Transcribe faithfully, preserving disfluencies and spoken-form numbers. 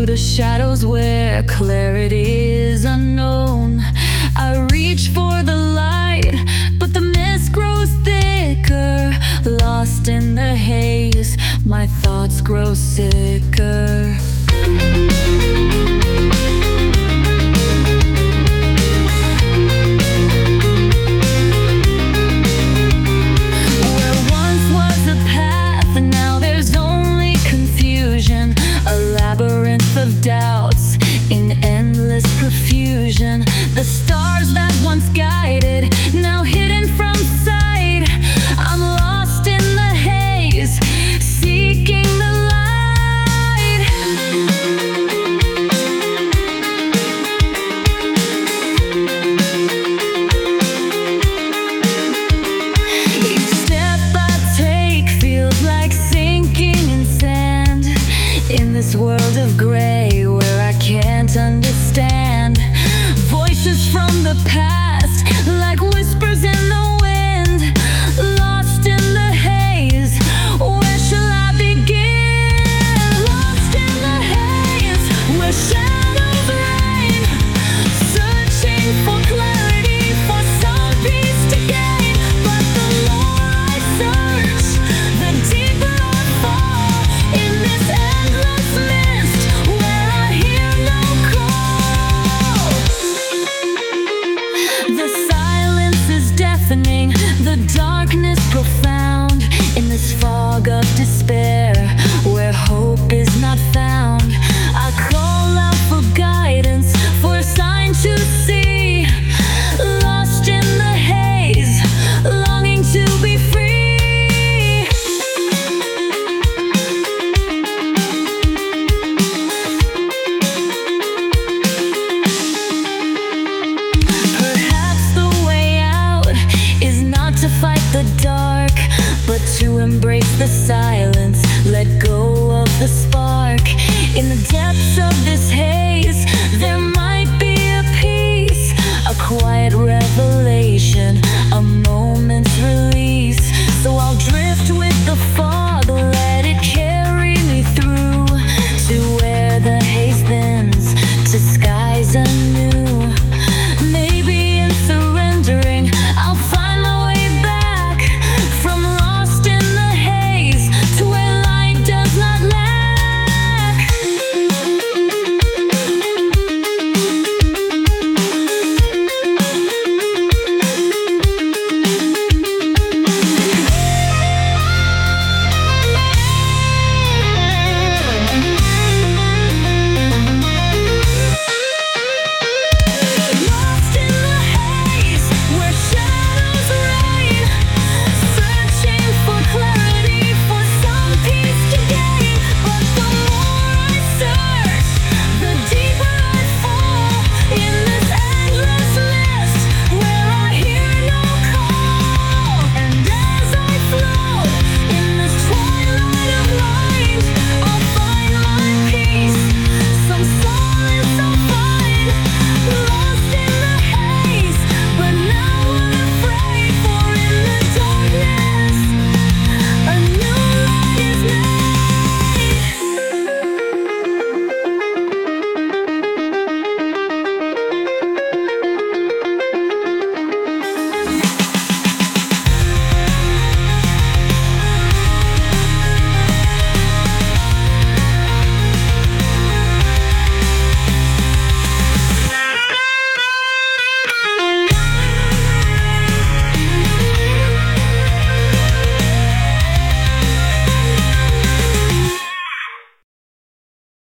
through the shadows where clarity is unknown. I reach for the light, but the mist grows thicker. Lost in the haze, my thoughts grow sicker. Of doubts in endless profusion. The stars that once guided, now hidden from sight. I'm lost in the haze, seeking the light. Each step I take feels like sinking in sand. In this world of gray where I can't understand, voices from the past like whispers in the wind. Lost in the haze, where shall I begin? Lost in the haze, where shadows reign, searching for clarity, for some peace to gain. But the more I search, the deeper I fall in this endless mist where I hear no call. The silence is deafening, the darkness profound. In this fog of despair where hope is not found, I call out for guidance, for a sign to see. Lost in the haze, longing to be free. Perhaps the way out is not to fight the dark, but to embrace the silence, let go of the spark. In the depths of this haze,